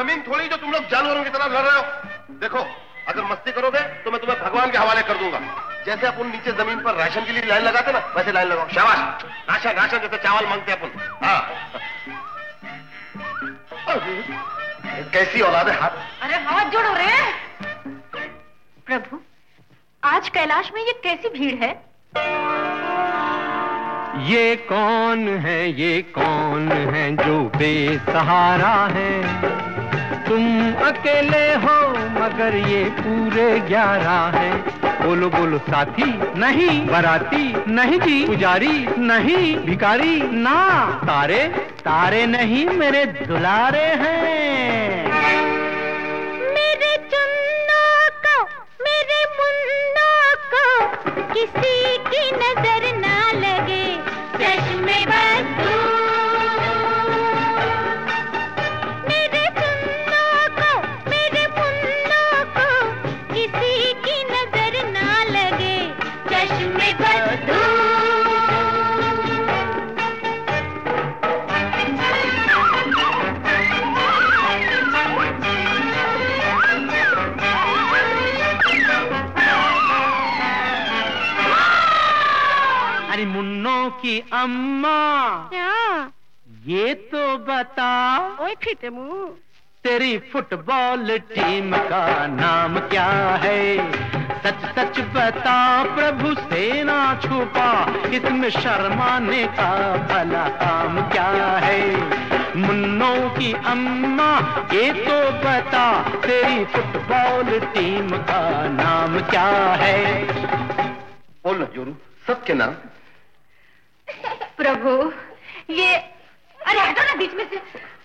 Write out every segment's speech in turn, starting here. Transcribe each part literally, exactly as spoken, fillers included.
जमीन थोड़ी जो तुम लोग जानवरों की तरह लड़ रहे हो। देखो, अगर मस्ती करोगे तो मैं तुम्हें भगवान के हवाले कर दूंगा। जैसे अपन नीचे जमीन पर राशन के लिए लाइन लगाते ना, वैसे लाइन लगाओ। शाबाश, राशन राशन जैसे चावल मांगते अपन। हाँ, कैसी औलाद है। हाथ, अरे हाथ जोड़ो रे। प्रभु, आज कैलाश में ये कैसी भीड़ है? ये कौन है, ये कौन है जो बेसहारा है? तुम अकेले हो मगर ये पूरे ग्यारह है। बोलो बोलो साथी, नहीं बाराती, नहीं जी पुजारी, नहीं भिखारी, ना तारे, तारे नहीं मेरे दुलारे हैं। मेरे चुन्ना को, मेरे मुन्ना को किसी की नजर ना लगे, चश्मे बद्दू। मेरे चुन्ना को, मेरे मुन्ना को किसी की नजर ना लगे, चश्मे बद्दू। अरे मुन्नों की अम्मा, क्या? ये तो बता, ओए फीटे मुंह, तेरी फुटबॉल टीम का नाम क्या है? सच सच बता प्रभु से ना छुपा, इसमें शर्माने का भला काम क्या है? मुन्नों की अम्मा ये तो बता, तेरी फुटबॉल टीम का नाम क्या है? बोल ना जोरू, सबके नाम। प्रभु, ये अरे हटो ना बीच में से।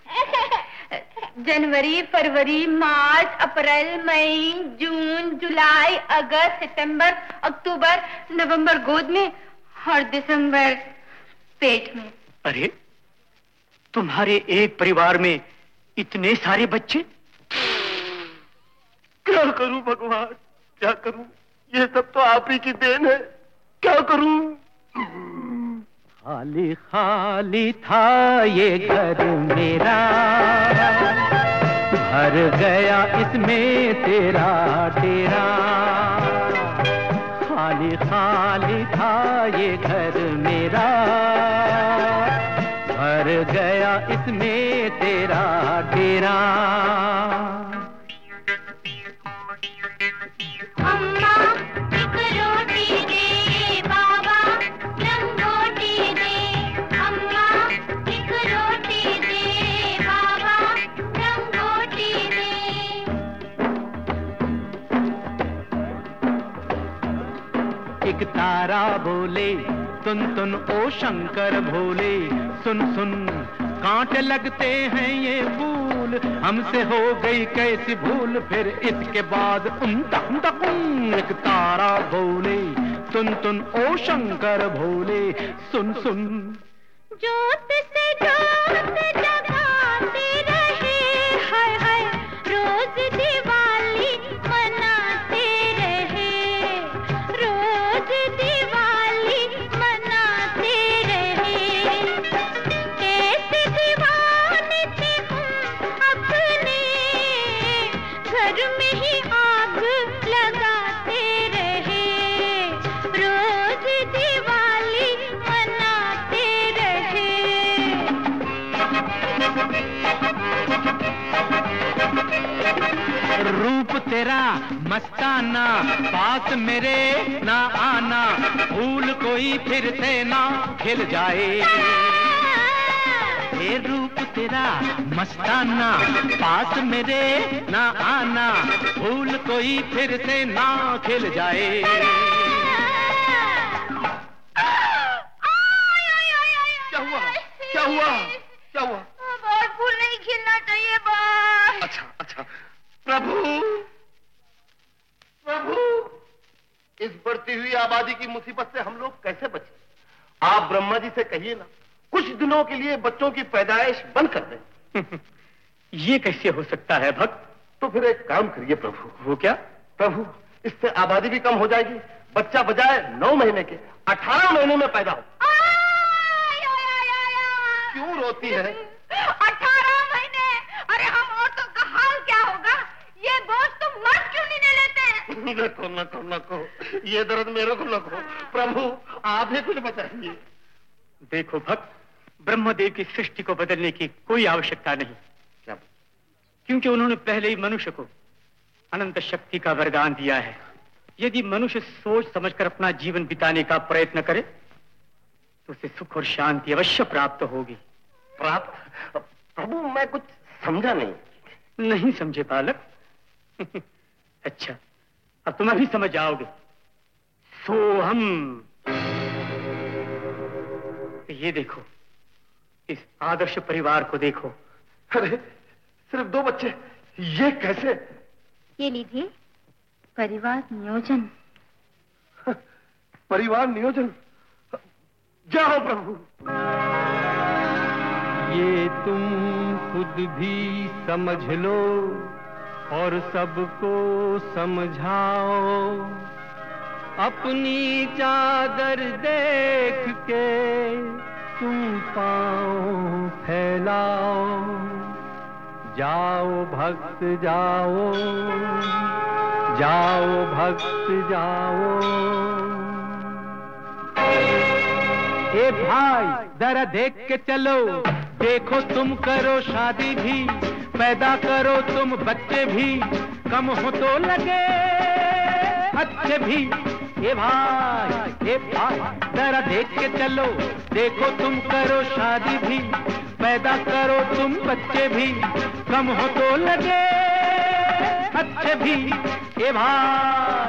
जनवरी, फरवरी, मार्च, अप्रैल, मई, जून, जुलाई, अगस्त, सितंबर, अक्टूबर, नवंबर गोद में और दिसंबर पेट में। अरे तुम्हारे एक परिवार में इतने सारे बच्चे? क्या करूं भगवान, क्या करूं? ये सब तो आप ही की देन है। क्या करूं? खाली खाली था ये घर मेरा, भर गया इसमें तेरा डेरा। खाली खाली था ये घर मेरा, भर गया इसमें तेरा डेरा। अम्मा एक रोटी दे, बाबा लंगोटी दे। अम्मा एक रोटी दे, बाबा लंगोटी दे। एक तारा बोले सुन सुन ओ शंकर भोले, सुन सुन कांटे लगते हैं ये फूल, हमसे हो गई कैसी भूल, फिर इसके बाद उमटा उमटा कुम। एक तारा बोले सुन सुन ओ शंकर भोले, सुन सुन। जोत से जोत जगाते रहे, हाय हाय रोज दिवाली मनाते रहे, रोज दिवाली मनाते रहे। कैसे दीवाने थे हम अपने, घर में ही आग लगाते रहे, रोज दिवाली मनाते रहे। रूप तेरा मस्ताना, पास मेरे ना आना, फूल कोई फिर से ना खिल जाए। ये रूप तेरा मस्ताना, पास मेरे ना आना, फूल कोई फिर से ना खिल जाए। क्या हुआ? क्या हुआ? क्या हुआ? बहुत फूल नहीं खिलना चाहिए बस। अच्छा अच्छा। प्रभु, प्रभु, इस बढ़ती हुई आबादी की मुसीबत से हम लोग कैसे बचें? आप ब्रह्मा जी से कहिए ना, कुछ दिनों के लिए बच्चों की पैदाइश बंद कर दें। ये कैसे हो सकता है भक्त? तो फिर एक काम करिए प्रभु। वो क्या? प्रभु, इससे आबादी भी कम हो जाएगी, बच्चा बजाय नौ महीने के अठारह महीने में पैदा हो। क्यों रोती है? अठारह महीने? अरे हम और तो कहाँ नको नको नको, ये दर्द मेरे को नको। प्रभु आप ही कुछ बताइए। देखो भक्त, ब्रह्मदेव की सृष्टि को बदलने की कोई आवश्यकता नहीं। क्या? क्योंकि उन्होंने पहले ही मनुष्य को अनंत शक्ति का वरदान दिया है। यदि मनुष्य सोच समझकर अपना जीवन बिताने का प्रयत्न करे तो उसे सुख और शांति अवश्य प्राप्त होगी। प्राप्त? प्रभु मैं कुछ समझा नहीं। नहीं समझे बालक? अच्छा, अब तुम अभी समझ जाओगे। सोहम। ये देखो, इस आदर्श परिवार को देखो। अरे सिर्फ दो बच्चे, ये कैसे? ये लीजिए परिवार नियोजन। परिवार नियोजन? जाओ प्रभु। ये तुम खुद भी समझ लो और सबको समझाओ। अपनी चादर देख के तुम पाँव फैलाओ। जाओ भक्त जाओ, जाओ भक्त जाओ। ए भाई जरा देख के चलो, देखो तुम करो शादी भी, पैदा करो तुम बच्चे भी, कम हो तो लगे अच्छे भी। ए भाई ए भाई जरा देख के चलो, देखो तुम करो शादी भी, पैदा करो तुम बच्चे भी, कम हो तो लगे अच्छे भी। ए भाई